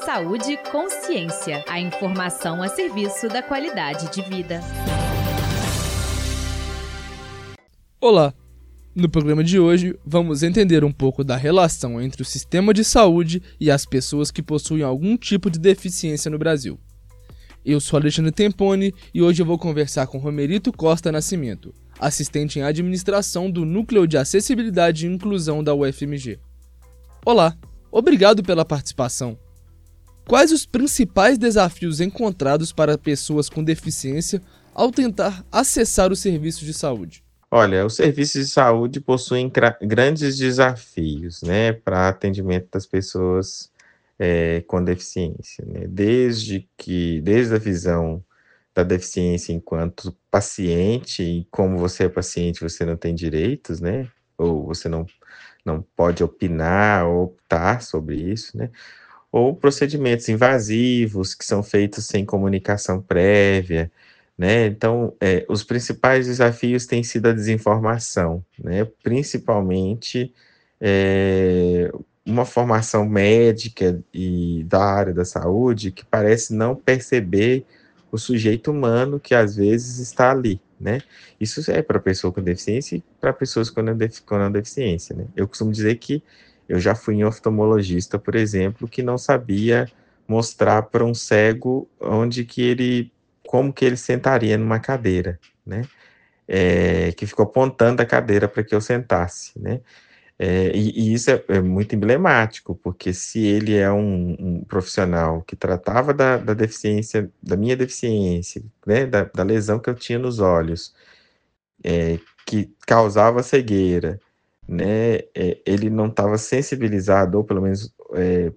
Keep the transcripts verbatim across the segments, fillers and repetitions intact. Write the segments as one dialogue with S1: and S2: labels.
S1: Saúde com Ciência. A informação a serviço da qualidade de vida.
S2: Olá! No programa de hoje, vamos entender um pouco da relação entre o sistema de saúde e as pessoas que possuem algum tipo de deficiência no Brasil. Eu sou Alexandre Temponi e hoje eu vou conversar com Romerito Costa Nascimento, assistente em administração do Núcleo de Acessibilidade e Inclusão da U F M G. Olá, obrigado pela participação. Quais os principais desafios encontrados para pessoas com deficiência ao tentar acessar os serviços de saúde?
S3: Olha, os serviços de saúde possuem gra- grandes desafios, né, para atendimento das pessoas é, com deficiência, né? Desde que, desde a visão da deficiência enquanto paciente, e como você é paciente, você não tem direitos, né? Ou você não, não pode opinar ou optar sobre isso, né? Ou procedimentos invasivos que são feitos sem comunicação prévia, né? Então, é, os principais desafios têm sido a desinformação, né? Principalmente é, uma formação médica e da área da saúde que parece não perceber o sujeito humano que às vezes está ali, né? Isso é para pessoa com deficiência e para pessoas com não, defi- com não deficiência, né? Eu costumo dizer que eu já fui em oftalmologista, por exemplo, que não sabia mostrar para um cego onde que ele, como que ele sentaria numa cadeira, né? É, que ficou apontando a cadeira para que eu sentasse, né? É, e, e isso é, é muito emblemático, porque se ele é um, um profissional que tratava da, da deficiência, da minha deficiência, né, da, da lesão que eu tinha nos olhos, é, que causava cegueira, né, é, ele não estava sensibilizado, ou pelo menos é,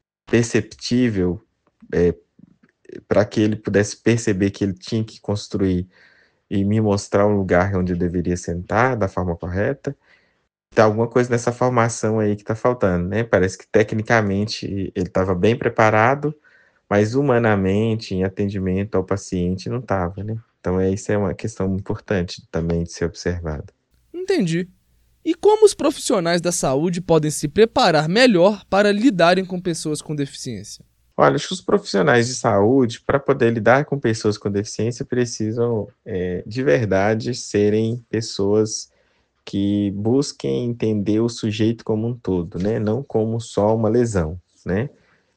S3: perceptível, é, para que ele pudesse perceber que ele tinha que construir e me mostrar um lugar onde eu deveria sentar da forma correta. Tem alguma coisa nessa formação aí que está faltando, né? Parece que tecnicamente ele estava bem preparado, mas humanamente, em atendimento ao paciente, não estava, né? Então, é, isso é uma questão importante também de ser observada.
S2: Entendi. E como os profissionais da saúde podem se preparar melhor para lidarem com pessoas com deficiência?
S3: Olha, acho que os profissionais de saúde, para poder lidar com pessoas com deficiência, precisam, é, de verdade, serem pessoas que busquem entender o sujeito como um todo, né? Não como só uma lesão, né?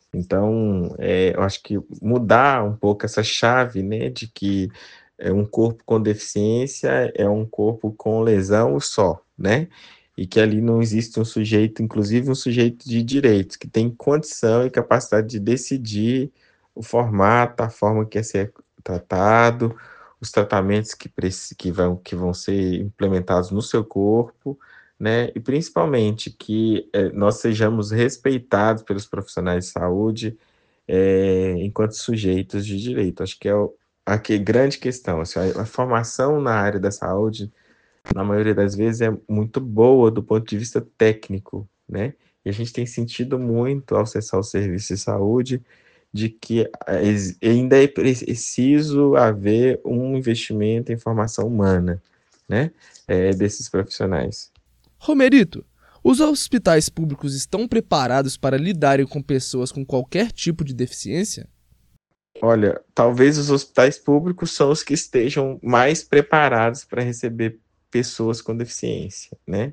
S3: Então, é, eu acho que mudar um pouco essa chave, né, de que é um corpo com deficiência é um corpo com lesão só, né? E que ali não existe um sujeito, inclusive um sujeito de direitos, que tem condição e capacidade de decidir o formato, a forma que é ser tratado, os tratamentos que, preci- que, vão, que vão ser implementados no seu corpo, né? E principalmente que eh, nós sejamos respeitados pelos profissionais de saúde eh, enquanto sujeitos de direito. Acho que é o, a que- grande questão. Assim, a, a formação na área da saúde, na maioria das vezes, é muito boa do ponto de vista técnico, né? E a gente tem sentido muito ao acessar o serviço de saúde de que eh, ex- ainda é preciso haver um investimento em formação humana, né? Eh, desses profissionais.
S2: Romerito, os hospitais públicos estão preparados para lidarem com pessoas com qualquer tipo de deficiência?
S3: Olha, talvez os hospitais públicos são os que estejam mais preparados para receber pessoas com deficiência, né?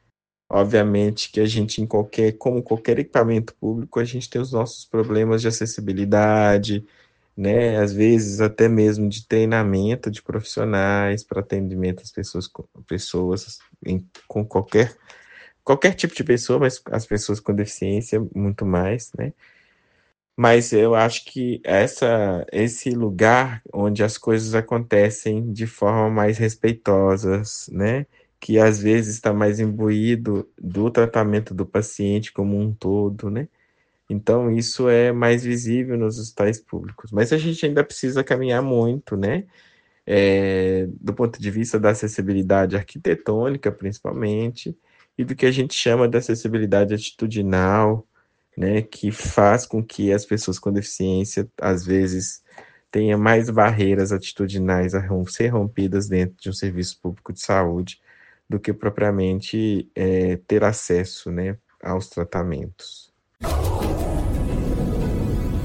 S3: Obviamente que a gente, em qualquer, como qualquer equipamento público, a gente tem os nossos problemas de acessibilidade, né? Às vezes até mesmo de treinamento de profissionais para atendimento às pessoas, com- pessoas em- com qualquer, qualquer tipo de pessoa, mas as pessoas com deficiência muito mais, né? Mas eu acho que essa, esse lugar onde as coisas acontecem de forma mais respeitosas, né? Que às vezes está mais imbuído do tratamento do paciente como um todo, né? Então isso é mais visível nos hospitais públicos. Mas a gente ainda precisa caminhar muito, né? É, do ponto de vista da acessibilidade arquitetônica, principalmente, e do que a gente chama de acessibilidade atitudinal, né, que faz com que as pessoas com deficiência, às vezes, tenham mais barreiras atitudinais a rom- ser rompidas dentro de um serviço público de saúde do que propriamente é, ter acesso, né, aos tratamentos.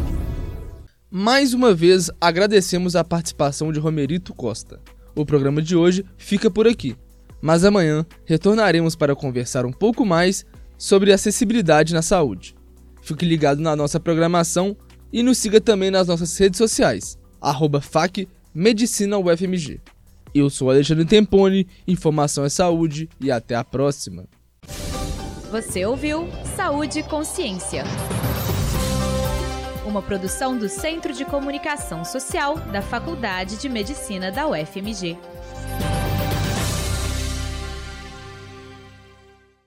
S2: Mais uma vez, agradecemos a participação de Romerito Costa. O programa de hoje fica por aqui, mas amanhã retornaremos para conversar um pouco mais sobre acessibilidade na saúde. Fique ligado na nossa programação e nos siga também nas nossas redes sociais, arroba F A C Medicina U F M G. Eu sou Alexandre Temponi, Informação é Saúde e até a próxima.
S1: Você ouviu Saúde e Consciência, uma produção do Centro de Comunicação Social da Faculdade de Medicina da U F M G.